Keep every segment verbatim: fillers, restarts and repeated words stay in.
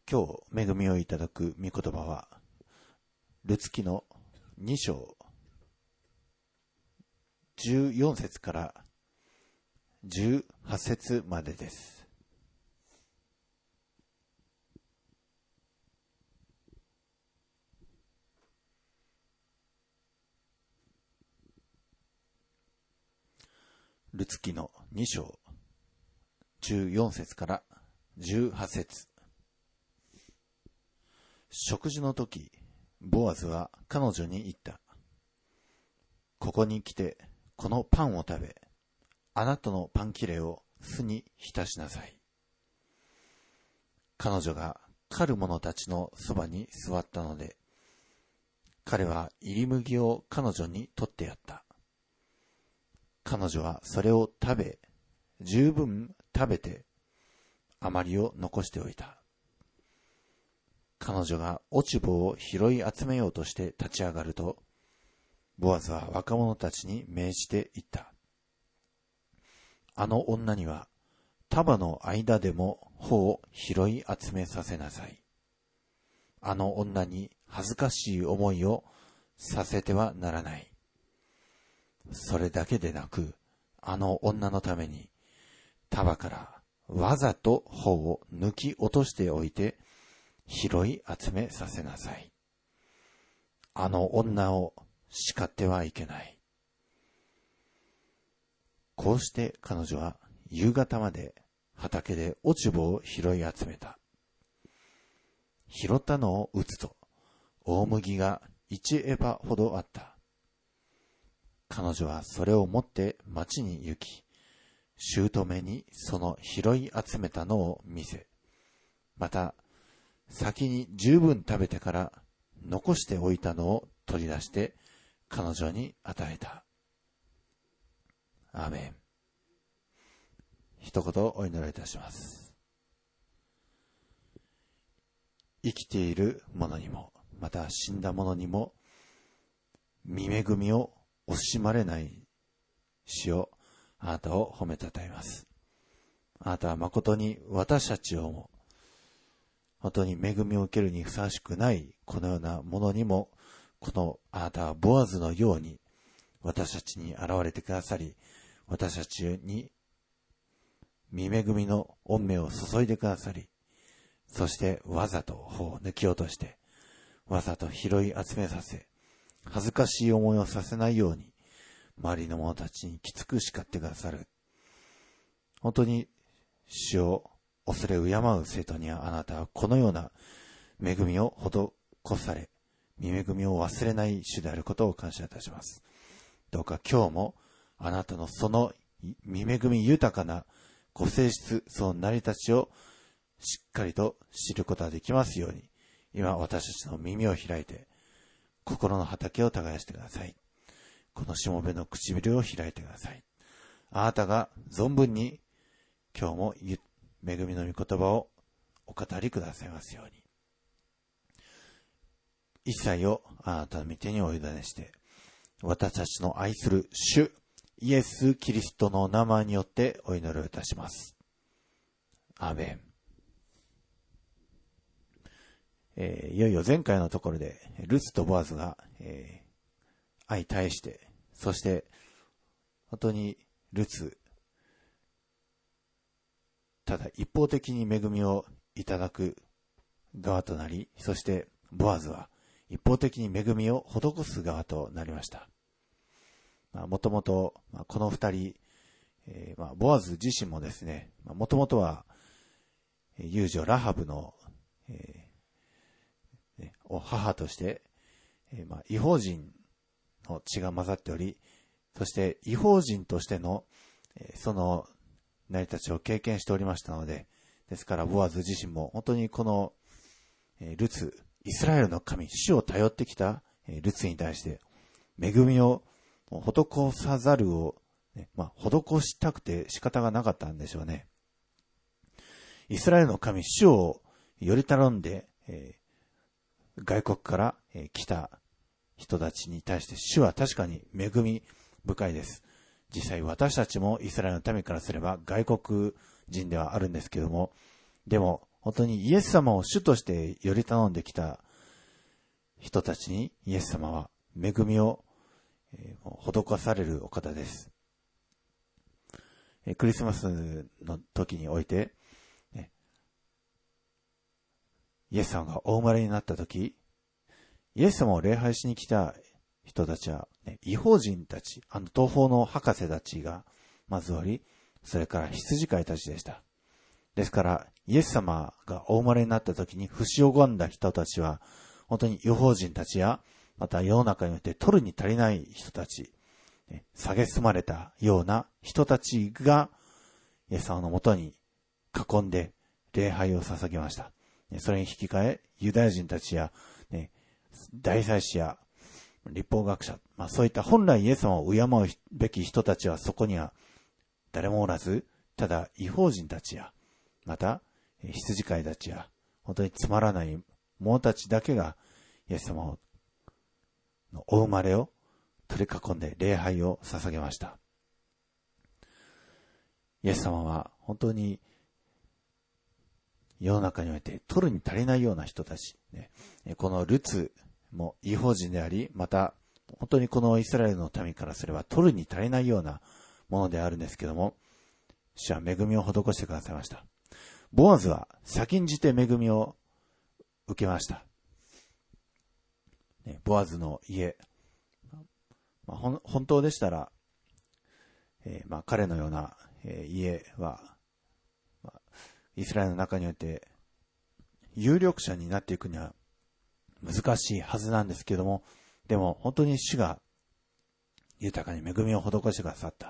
今日恵みをいただく御言葉はルツ記のに章じゅうよん節からじゅうはち節までです。ルツ記のに章じゅうよん節からじゅうはち節。食事の時、ボアズは彼女に言った。ここに来て、このパンを食べ、あなたのパン切れを酢に浸しなさい。彼女が狩る者たちのそばに座ったので、彼は入り麦を彼女に取ってやった。彼女はそれを食べ、十分食べて、余りを残しておいた。彼女が落ち穂を拾い集めようとして立ち上がると、ボアズは若者たちに命じて言った。あの女には束の間でも穂を拾い集めさせなさい。あの女に恥ずかしい思いをさせてはならない。それだけでなく、あの女のために束からわざと穂を抜き落としておいて拾い集めさせなさい。あの女を叱ってはいけない。こうして彼女は夕方まで畑で落ち穂を拾い集めた。拾ったのを打つと、大麦が一エバほどあった。彼女はそれを持って町に行き、姑にその拾い集めたのを見せ、また先に十分食べてから残しておいたのを取り出して彼女に与えた。アーメン。一言お祈りいたします。生きている者にも、また死んだ者にも、御恵みを惜しまれない主を、あなたを褒めたたえます。あなたは誠に私たちをも、本当に恵みを受けるにふさわしくないこのようなものにも、このあなたはボアズのように私たちに現れてくださり、私たちに御恵みの恩恵を注いでくださり、そしてわざと穂を抜き落として、わざと拾い集めさせ、恥ずかしい思いをさせないように、周りの者たちにきつく叱ってくださる。本当に主を恐れ敬う生徒にはあなたはこのような恵みを施され、御恵みを忘れない主であることを感謝いたします。どうか今日もあなたのその御恵み豊かなご性質、その成り立ちをしっかりと知ることができますように、今私たちの耳を開いて、心の畑を耕してください。このしもべの唇を開いてください。あなたが存分に今日も恵みの御言葉をお語りくださいますように。一切をあなたの御手にお委ねして、私たちの愛する主イエス・キリストの名前によってお祈りをいたします。アーメン。えー、いよいよ前回のところでルツとボアズが、えー、相対して、そして本当にルツただ一方的に恵みをいただく側となり、そしてボアズは一方的に恵みを施す側となりました。もともとこの二人、えーまあ、ボアズ自身もですね、もともとは遊女ラハブの、えーね、を母として、えーまあ、異邦人の血が混ざっており、そして異邦人としての、えー、その成り立ちを経験しておりましたので、ですからボアズ自身も本当にこの、えー、ルツ、イスラエルの神、主を頼ってきた、えー、ルツに対して恵みを施さざるを、ね、まあ、施したくて仕方がなかったんでしょうね。イスラエルの神、主をより頼んで、えー、外国から、えー、来た人たちに対して主は確かに恵み深いです。実際私たちもイスラエルの民からすれば外国人ではあるんですけども、でも本当にイエス様を主としてより頼んできた人たちにイエス様は恵みを施されるお方です。クリスマスの時において、イエス様がお生まれになった時、イエス様を礼拝しに来た人たちは、ね、異邦人たち、あの東方の博士たちがまずおり、それから羊飼いたちでした。ですから、イエス様がお生まれになった時に不死を拝んだ人たちは、本当に異邦人たちや、また世の中において取るに足りない人たち、ね、蔑まれたような人たちが、イエス様のもとに囲んで礼拝を捧げました。それに引き換え、ユダヤ人たちや、ね、大祭司や律法学者、まあそういった本来イエス様を敬うべき人たちはそこには誰もおらず、ただ異邦人たちや、また羊飼いたちや、本当につまらない者たちだけがイエス様のお生まれを取り囲んで礼拝を捧げました。イエス様は本当に世の中において取るに足りないような人たち、ね、このルツも異邦人であり、また本当にこのイスラエルの民からすれば取るに足りないようなものであるんですけども、主は恵みを施してくださいました。ボアズは先んじて恵みを受けました。ね、ボアズの家、まあ、ほん本当でしたら、えーまあ、彼のような、えー、家は、まあ、イスラエルの中において有力者になっていくには難しいはずなんですけども、でも本当に主が豊かに恵みを施してくださった。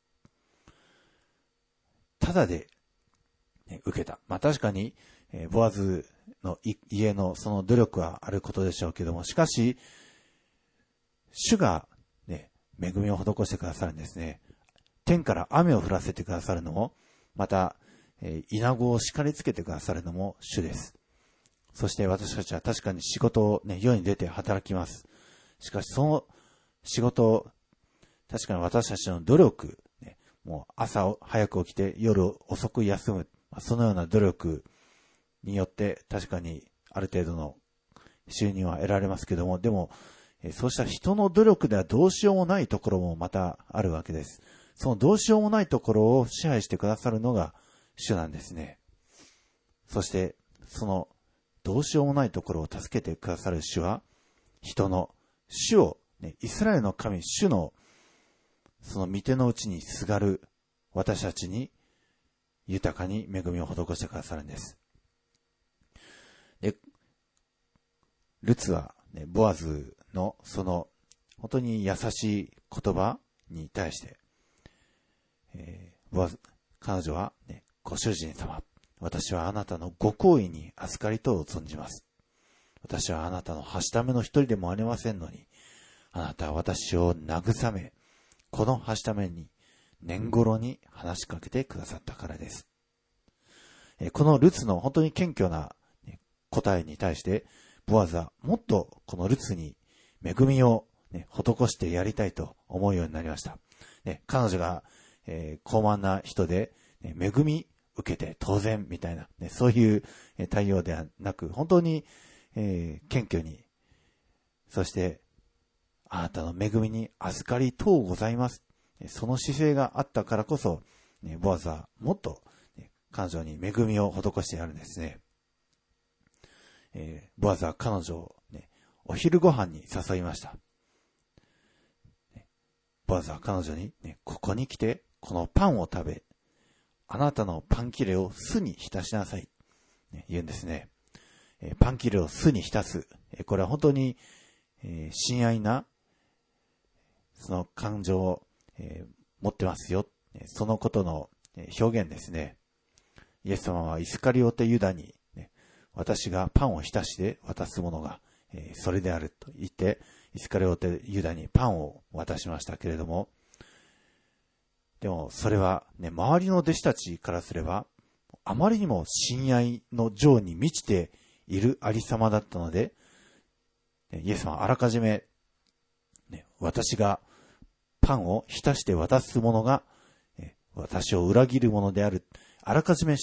ただで、ね、受けた。まあ確かに、えー、ボアズの家のその努力はあることでしょうけども、しかし主が、ね、恵みを施してくださるんですね。天から雨を降らせてくださるのも、また、えー、稲子を叱りつけてくださるのも主です。そして私たちは確かに仕事を、ね、世に出て働きます。しかしその仕事を、確かに私たちの努力、ね、もう朝早く起きて夜遅く休む、そのような努力によって確かにある程度の収入は得られますけども、でもそうした人の努力ではどうしようもないところもまたあるわけです。そのどうしようもないところを支配してくださるのが主なんですね。そしてそのどうしようもないところを助けてくださる主は、人の主を、ね、イスラエルの神主のその御手のうちにすがる私たちに豊かに恵みを施してくださるんです。で、ルツは、ね、ボアズのその本当に優しい言葉に対して、えー、ボアズ、彼女は、ね、ご主人様、私はあなたのご厚意に預かりとを存じます。私はあなたのはしための一人でもありませんのに、あなたは私を慰め、このはしために年頃に話しかけてくださったからです。このルツの本当に謙虚な答えに対して、ボアズはもっとこのルツに恵みを、ね、施してやりたいと思うようになりました。ね、彼女が、えー、高慢な人で、ね、恵み受けて当然みたいな、ね、そういう対応ではなく、本当に、えー、謙虚に、そしてあなたの恵みに預かりとうございます。その姿勢があったからこそ、ね、ボアズはもっと、ね、彼女に恵みを施してやるんですね。えー、ボアズは彼女を、ね、お昼ご飯に誘いました。ね、ボアズは彼女に、ね、ここに来てこのパンを食べ、あなたのパン切れを酢に浸しなさい、ね、言うんですね。えー、パン切れを酢に浸す、えー、これは本当に、えー、親愛なその感情を、えー、持ってますよ、そのことの表現ですね。イエス様はイスカリオテユダに、ね、私がパンを浸して渡すものが、えー、それであると言って、イスカリオテユダにパンを渡しましたけれども、でもそれは、ね、周りの弟子たちからすればあまりにも親愛の情に満ちているありさまだったので、イエス様はあらかじめ、ね、私がパンを浸して渡すものが私を裏切るものである、あらかじめ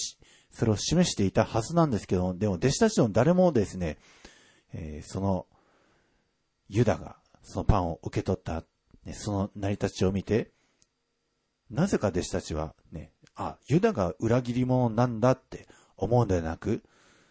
それを示していたはずなんですけども、でも弟子たちの誰もですね、えー、そのユダがそのパンを受け取った、ね、その成り立ちを見て、なぜか弟子たちはね、あ、ユダが裏切り者なんだって思うんではなく、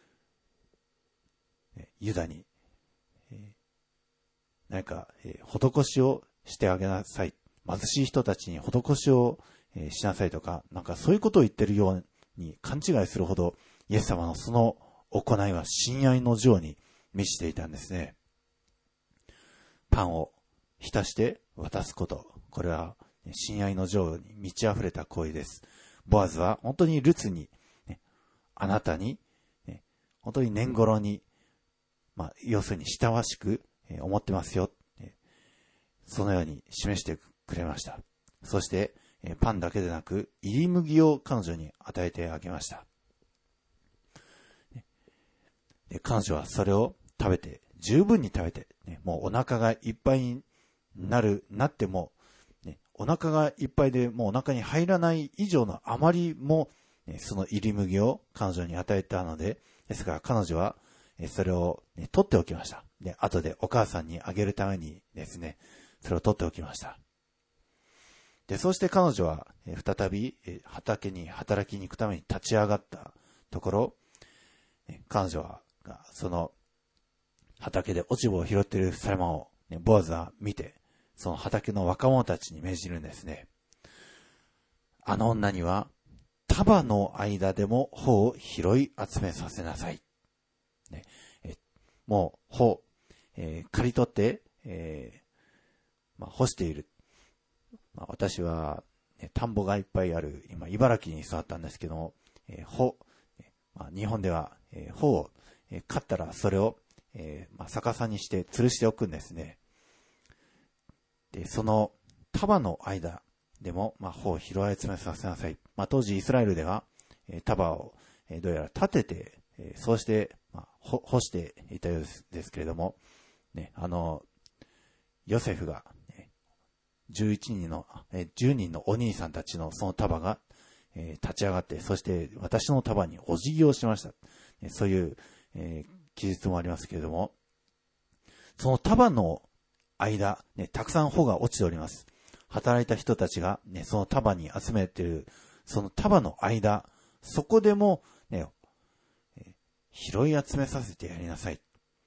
ユダに、えー、何か、えー、施しをしてあげなさい。貧しい人たちに施しを、えー、しなさいとか、なんかそういうことを言ってるように勘違いするほど、イエス様のその行いは親愛の情に満ちていたんですね。パンを浸して渡すこと。これは親愛の情に満ち溢れた行為です。ボアズは本当にルツに、ね、あなたに、ね、本当に年頃に、まあ、要するに親わしく思ってますよ。そのように示してくれました。そして、パンだけでなく、入り麦を彼女に与えてあげました。で、彼女はそれを食べて、十分に食べて、ね、もうお腹がいっぱいになる、なっても、ね、お腹がいっぱいでもうお腹に入らない以上のあまりも、ね、その入り麦を彼女に与えたので、ですから彼女はそれを、ね、取っておきました。で、後でお母さんにあげるためにですね、それを取っておきました。で、そうして彼女は再び畑に働きに行くために立ち上がったところ、彼女はその畑で落ち葉を拾っている様を、ね、ボアズは見て、その畑の若者たちに命じるんですね。あの女には束の間でも穂を拾い集めさせなさい。ね、えもう穂、えー、刈り取って、えーまあ、干している。まあ、私は、ね、田んぼがいっぱいある、今、茨城に育ったんですけども、えー、穂、まあ、日本では、えー、穂を、えー、刈ったらそれを、えーまあ、逆さにして吊るしておくんですね。で、その束の間でも、まあ、穂を拾い集めさせなさい。まあ、当時イスラエルでは、えー、束を、えー、どうやら立てて、えー、そうして、まあ、ほ干していたようです、ですけれども、ね、あの、ヨセフが、ね、じゅういちにんの、えー、じゅうにんのお兄さんたちのその束が、えー、立ち上がって、そして私の束にお辞儀をしました。ね、そういう、えー、記述もありますけれども、その束の間、ね、たくさん穂が落ちております。働いた人たちが、ね、その束に集めている、その束の間、そこでも、ね、拾い集めさせてやりなさい。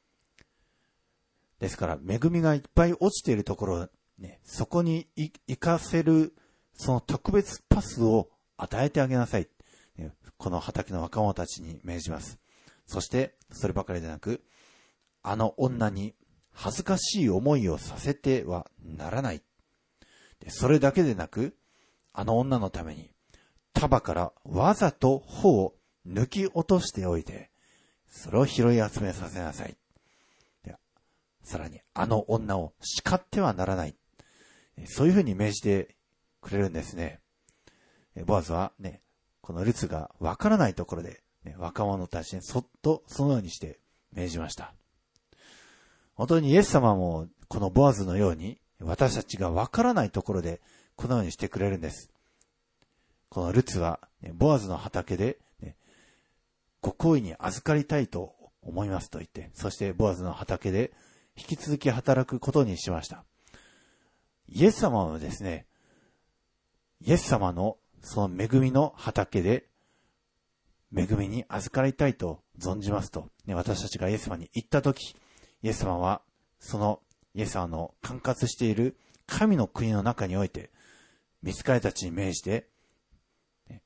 ですから、恵みがいっぱい落ちているところ、ね、そこに行かせる、その特別パスを与えてあげなさい。ね、この畑の若者たちに命じます。そして、そればかりでなく、あの女に恥ずかしい思いをさせてはならない。で、それだけでなく、あの女のために、束からわざと穂を抜き落としておいて、それを拾い集めさせなさい。で、さらに、あの女を叱ってはならない。そういうふうに命じてくれるんですね。ボアズはね、このルツがわからないところで、ね、若者たちにそっとそのようにして命じました。本当にイエス様もこのボアズのように私たちがわからないところでこのようにしてくれるんです。このルツは、ね、ボアズの畑で、ね、ご厚意に預かりたいと思いますと言って、そしてボアズの畑で引き続き働くことにしました。イエス様はですね、イエス様のその恵みの畑で恵みに預かりたいと存じますと、ね、私たちがイエス様に言ったとき、イエス様はそのイエス様の管轄している神の国の中において、御使いたちに命じて、ね、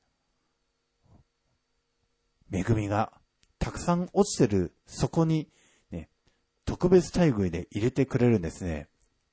恵みがたくさん落ちてるそこに、ね、特別待遇で入れてくれるんですね。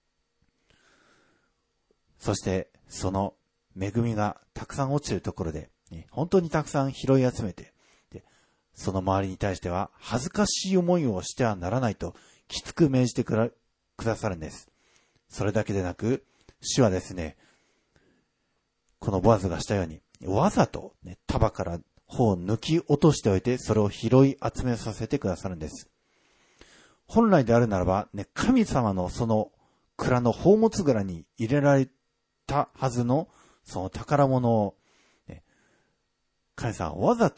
そしてその恵みがたくさん落ちているところで、ね、本当にたくさん拾い集めて、で、その周りに対しては恥ずかしい思いをしてはならないときつく命じてくら、くださるんです。それだけでなく、主はですね、このボアズがしたように、わざと、ね、束から穂を抜き落としておいて、それを拾い集めさせてくださるんです。本来であるならば、ね、神様のその蔵の宝物蔵に入れられたはずのその宝物を、ね、神様はわざと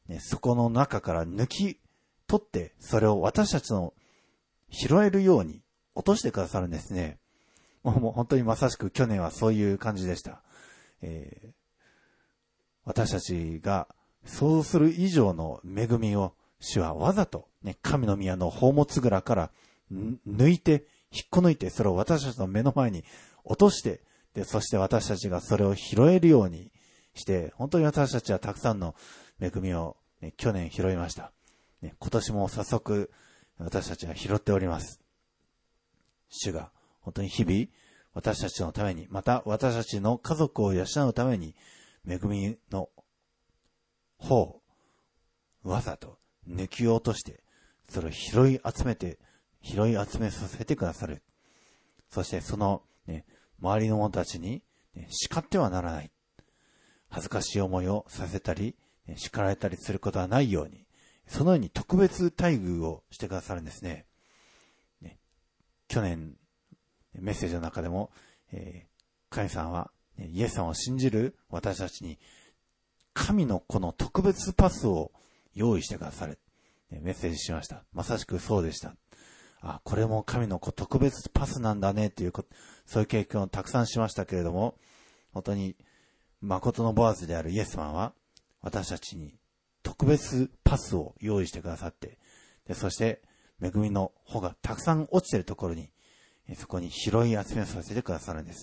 ね、そこの中から抜き取って、それを私たちの拾えるように落としてくださるんですね。もう、もう本当にまさしく去年はそういう感じでした。えー、私たちが想像する以上の恵みを主はわざと、ね、神の宮の宝物蔵から抜いて、引っこ抜いて、それを私たちの目の前に落として、で、そして私たちがそれを拾えるようにして、本当に私たちはたくさんの恵みを、ね、去年拾いました。ね、今年も早速私たちは拾っております。主が本当に日々私たちのために、また私たちの家族を養うために、恵みの方をわざと抜き落として、それを拾い集めて、拾い集めさせてくださる。そしてその、ね、周りの者たちに、ね、叱ってはならない。恥ずかしい思いをさせたり、ね、叱られたりすることはないように、そのように特別待遇をしてくださるんですね。ね、去年、メッセージの中でも、えー、神さんは、ね、イエス様を信じる私たちに、神のこの特別パスを用意してくださる。ね、メッセージしました。まさしくそうでした。あ、これも神の特別パスなんだねっていうこと、そういう経験をたくさんしましたけれども、本当に誠のボアズであるイエス様は私たちに特別パスを用意してくださって、でそして恵みの穂がたくさん落ちているところに、そこに拾い集めさせてくださるんです。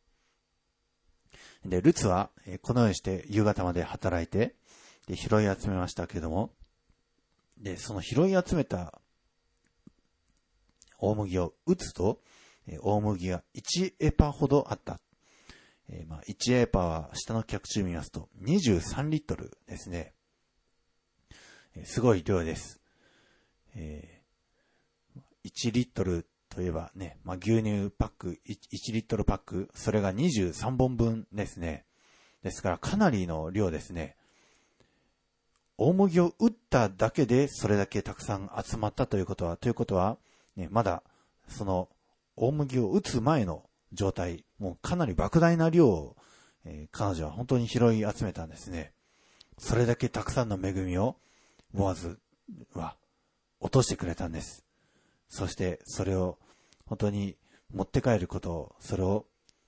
で、ルツはこのようにして夕方まで働いて、で拾い集めましたけれども、でその拾い集めた大麦を打つと、大麦がいちエパほどあった。えー、まあいちエパは下の脚注見ますとにじゅうさんリットルですね。えー、すごい量です。えー、いちリットルといえばね、まあ、牛乳パック いちリットルパック、それがにじゅうさんぼんぶんですね。ですからかなりの量ですね。大麦を打っただけでそれだけたくさん集まったということは、ということは、ね、まだその大麦を打つ前の状態、もうかなり莫大な量を、えー、彼女は本当に拾い集めたんですね。それだけたくさんの恵みをボアズは落としてくれたんです。そしてそれを本当に持って帰ることを、それを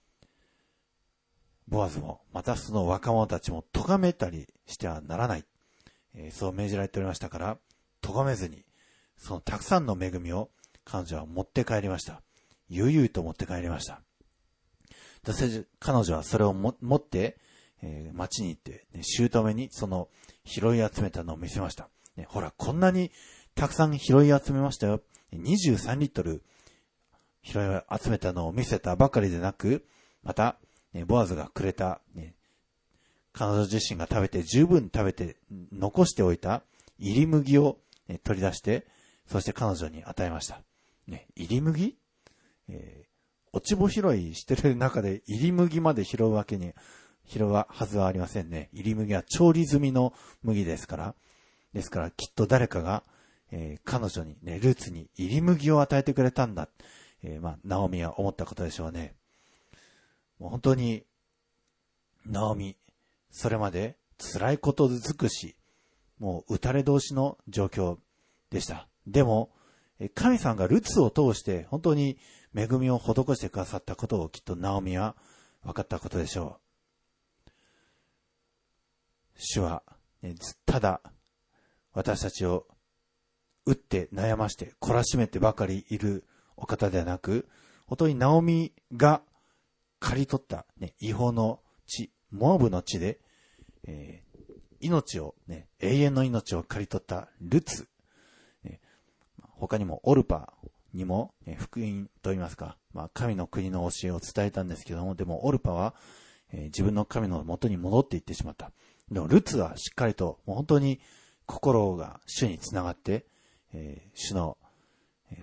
ボアズもまたその若者たちも咎めたりしてはならない、えー、そう命じられておりましたから、咎めずにそのたくさんの恵みを彼女は持って帰りました。悠々と持って帰りました。彼女はそれをも持って、えー、町に行って、ね、姑にその拾い集めたのを見せました。ね、ほら、こんなにたくさん拾い集めましたよ。にじゅうさんリットル拾い集めたのを見せたばかりでなく、また、ね、ボアズがくれた、ね、彼女自身が食べて十分食べて残しておいた入り麦を、ね、取り出して、そして彼女に与えました。ね、入り麦、えー、落ち穂拾いしてる中で入り麦まで拾うわけに拾うはずはありませんね。入り麦は調理済みの麦ですから。ですからきっと誰かが、えー、彼女にね、ルーツに入り麦を与えてくれたんだ。えー、まあ、ナオミは思ったことでしょうね。もう本当に、ナオミ、それまで辛いこと尽くし、もう打たれ同士の状況でした。でも、神さんがルツを通して本当に恵みを施してくださったことをきっとナオミは分かったことでしょう。主は、ね、ただ私たちを打って悩まして懲らしめてばかりいるお方ではなく、本当にナオミが刈り取った、ね、違法の地、モアブの地で、えー、命を、ね、永遠の命を刈り取ったルツ、ね、他にもオルパにも、ね、福音といいますか、まあ、神の国の教えを伝えたんですけども、でもオルパは、えー、自分の神の元に戻っていってしまった。でもルツはしっかりともう本当に心が主につながって、えー、主の、えー、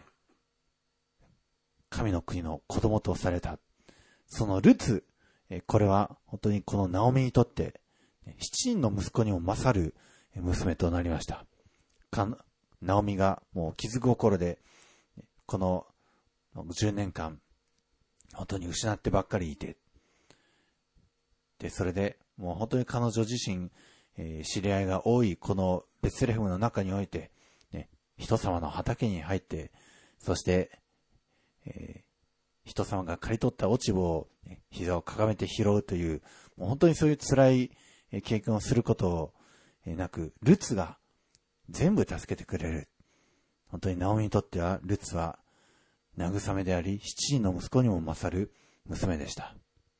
神の国の子供とされた。そのルツ、えー、これは本当にこのナオミにとって七人の息子にも勝る娘となりました。かナオミがもう傷心でこのじゅうねんかん本当に失ってばっかりいて、でそれでもう本当に彼女自身、 えー、知り合いが多いこのベツレヘムの中において、ね、人様の畑に入って、そして、えー、人様が刈り取った落ち葉を、ね、膝をかがめて拾うという、もう本当にそういう辛い経験をすることをなく、ルツが全部助けてくれる。本当にナオミにとっては、ルツは慰めであり、七人の息子にも勝る娘でした。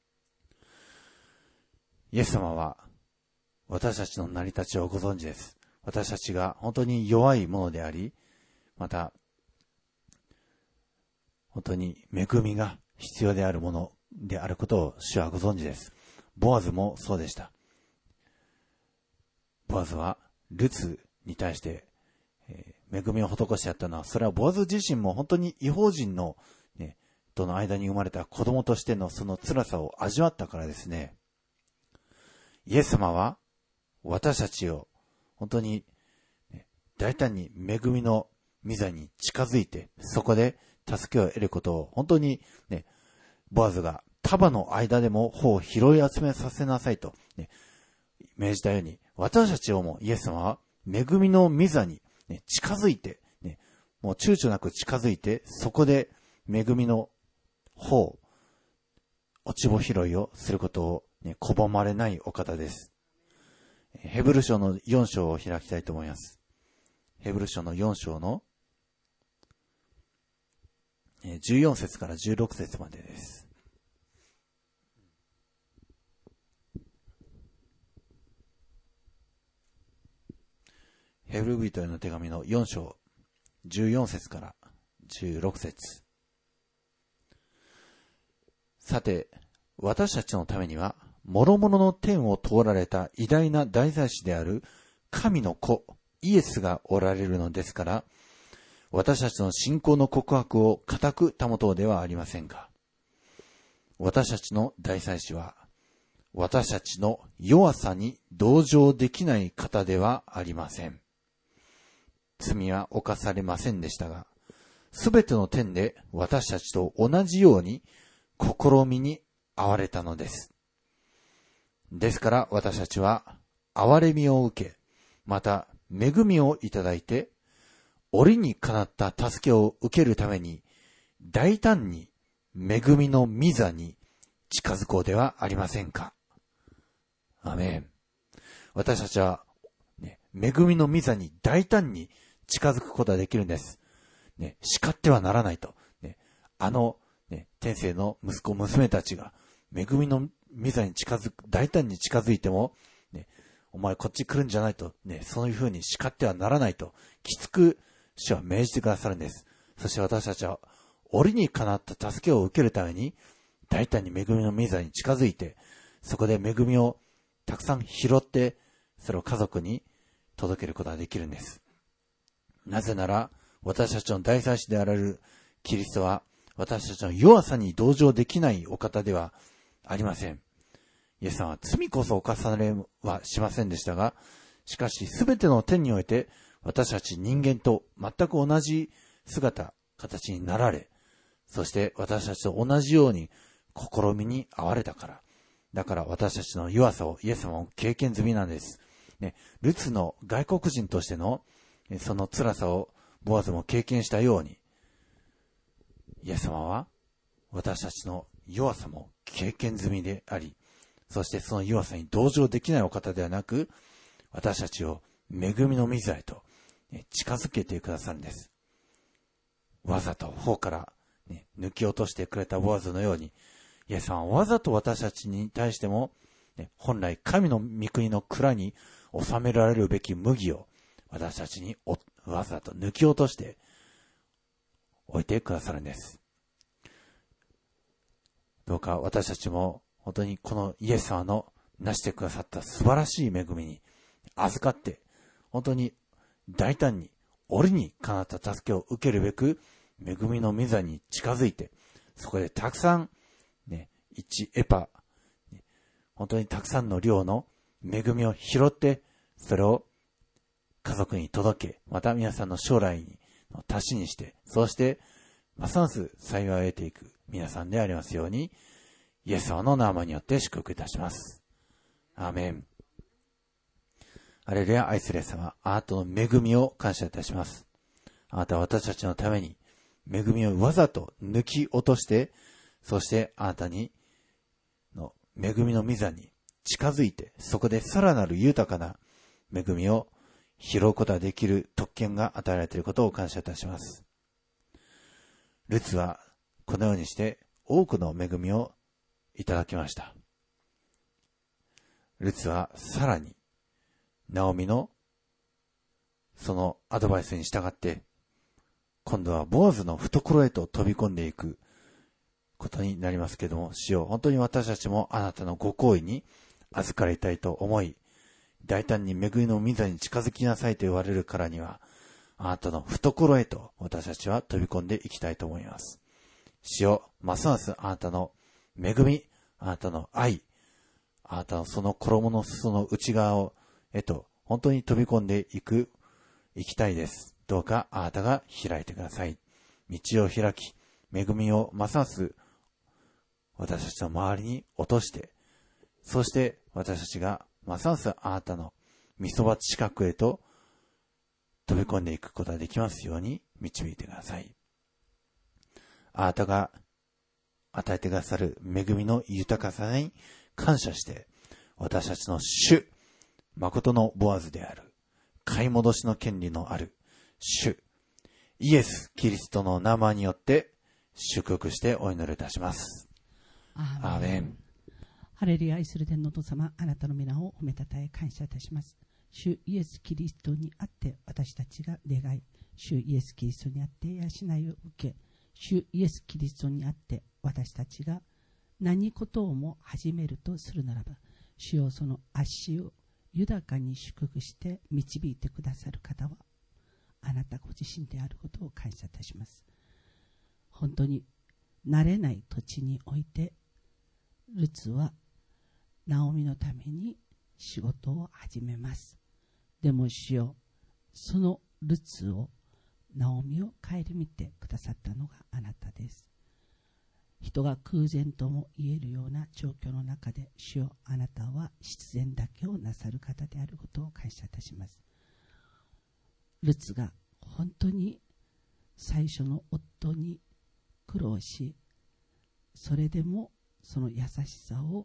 イエス様は、私たちの成り立ちをご存知です。私たちが本当に弱いものであり、また、本当に恵みが必要であるものであることを主はご存知です。ボアズもそうでした。ボアズはルツに対して、えー、恵みを施してやったのは、それはボアズ自身も本当に異邦人の、ね、との間に生まれた子供としてのその辛さを味わったからですね。イエス様は私たちを本当に、ね、大胆に恵みの御座に近づいて、そこで助けを得ることを本当にね、ボアズが束の間でも穂を拾い集めさせなさいと、ね、命じたように、私たちをもイエス様は恵みの御座に、ね、近づいて、ね、もう躊躇なく近づいて、そこで恵みの穂、落ち葉拾いをすることを、ね、拒まれないお方です。ヘブル書のよん章を開きたいと思います。ヘブル書のよん章のじゅうよん節からじゅうろく節までです。ヘブル人への手紙のよん章じゅうよん節からじゅうろく節。さて、私たちのためには諸々の天を通られた偉大な大祭司である神の子イエスがおられるのですから、私たちの信仰の告白を固く保とうではありませんか。私たちの大祭司は、私たちの弱さに同情できない方ではありません。罪は犯されませんでしたが、すべての点で私たちと同じように試みに遭われたのです。ですから私たちは憐れみを受け、また恵みをいただいて、折にかなった助けを受けるために、大胆に恵みの御座に近づこうではありませんか。アメン。私たちは、ね、恵みの御座に大胆に近づくことができるんです。ね、叱ってはならないと。ね、あの、ね、天性の息子、娘たちが、恵みの御座に近づく、大胆に近づいても、ね、お前こっち来るんじゃないと、ね、そういうふうに叱ってはならないと、きつく主は命じてくださるんです。そして私たちは、折にかなった助けを受けるために、大胆に恵みの御座に近づいて、そこで恵みをたくさん拾って、それを家族に届けることができるんです。なぜなら、私たちの大祭司であられるキリストは、私たちの弱さに同情できないお方ではありません。イエスさんは罪こそ犯されはしませんでしたが、しかしすべての点において、私たち人間と全く同じ姿、形になられ、そして私たちと同じように試みに遭われたから。だから私たちの弱さをイエス様も経験済みなんです。ね、ルツの外国人としてのその辛さをボアズも経験したように、イエス様は私たちの弱さも経験済みであり、そしてその弱さに同情できないお方ではなく、私たちを恵みの御座へと近づけてくださるんです。わざと頬から、ね、抜き落としてくれたボアズのように、イエス様はわざと私たちに対しても、ね、本来神の御国の蔵に収められるべき麦を私たちにわざと抜き落として置いてくださるんです。どうか私たちも本当にこのイエス様の成してくださった素晴らしい恵みに預かって、本当に大胆に折にかなった助けを受けるべく恵みの御座に近づいて、そこでたくさんね、いちエパ、本当にたくさんの量の恵みを拾って、それを家族に届け、また皆さんの将来に足しにして、そうしてますます幸いを得ていく皆さんでありますように、イエス様の名前によって祝福いたします。アーメン。 ハレルヤ、愛するイエス様、あなたの恵みを感謝いたします。あなたは私たちのために恵みをわざと抜き落として、そしてあなたにの恵みの御座に近づいて、そこでさらなる豊かな恵みを拾うことができる特権が与えられていることを感謝いたします。ルツはこのようにして多くの恵みをいただきました。ルツはさらにナオミのそのアドバイスに従って、今度はボアズの懐へと飛び込んでいくことになりますけれども、主よ、本当に私たちもあなたのご厚意に預かりたいと思い、大胆に恵みの御座に近づきなさいと言われるからには、あなたの懐へと私たちは飛び込んでいきたいと思います。主よ、ますますあなたの恵み、あなたの愛、あなたのその衣の裾の内側へと本当に飛び込んでいく、行きたいです。どうかあなたが開いてください。道を開き、恵みをますます私たちの周りに落として、そして私たちがますますあなたの御そば近くへと飛び込んでいくことができますように導いてください。あなたが与えてくださる恵みの豊かさに感謝して、私たちの主、誠のボアズである、買い戻しの権利のある主、イエス・キリストの名前によって祝福してお祈りいたします。アーメン。 ハレルヤ、愛する天のお父様、あなたの皆を褒めたたえ感謝いたします。主イエス・キリストにあって私たちが願い、主イエス・キリストにあって養いを受け、主イエス・キリストにあって私たちが何事をも始めるとするならば、主よ、その足を豊かに祝福して導いてくださる方はあなたご自身であることを感謝いたします。本当に慣れない土地においてルツはナオミのために仕事を始めます。でも主よ、そのルツをナオミを顧みてくださったのがあなたです。人が空前とも言えるような状況の中で、主よ、あなたは必然だけをなさる方であることを感謝いたします。ルツが本当に最初の夫に苦労し、それでもその優しさを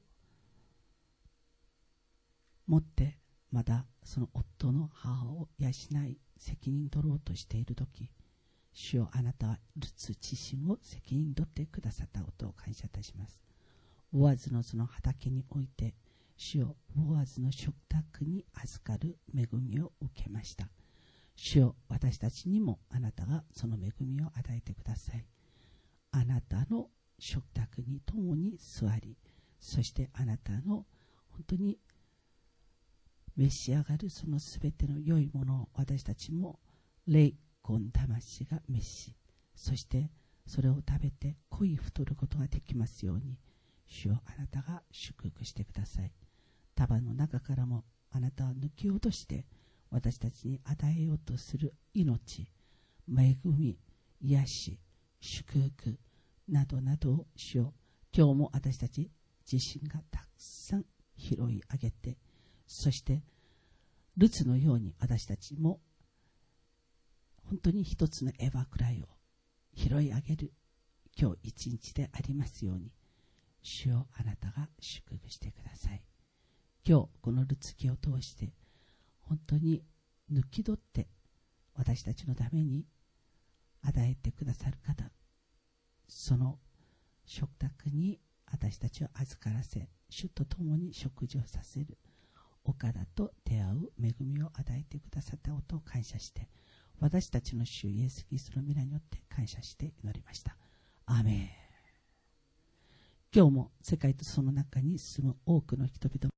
持ってまだその夫の母を養い責任取ろうとしているとき、主よ、あなたはルツ自身を責任取ってくださったことを感謝いたします。ボアズのその畑において、主よ、ボアズの食卓に預かる恵みを受けました。主よ、私たちにもあなたがその恵みを与えてください。あなたの食卓に共に座り、そしてあなたの本当に召し上がるそのすべての良いものを私たちも霊魂魂が召し、そしてそれを食べて濃い太ることができますように、主よ、あなたが祝福してください。束の中からもあなたは抜き落として私たちに与えようとする命、恵み、癒し、祝福などなどを主よ、今日も私たち自身がたくさん拾い上げて、そしてルツのように私たちも本当に一つのエヴァくらいを拾い上げる今日一日でありますように、主よ、あなたが祝福してください。今日このルツ記を通して本当に抜き取って私たちのために与えてくださる方、その食卓に私たちを預からせ、主と共に食事をさせるお体と出会う恵みを与えてくださったことを感謝して、私たちの主イエス・キリストの皆によって感謝して祈りました。アーメン。今日も世界とその中に住む多くの人々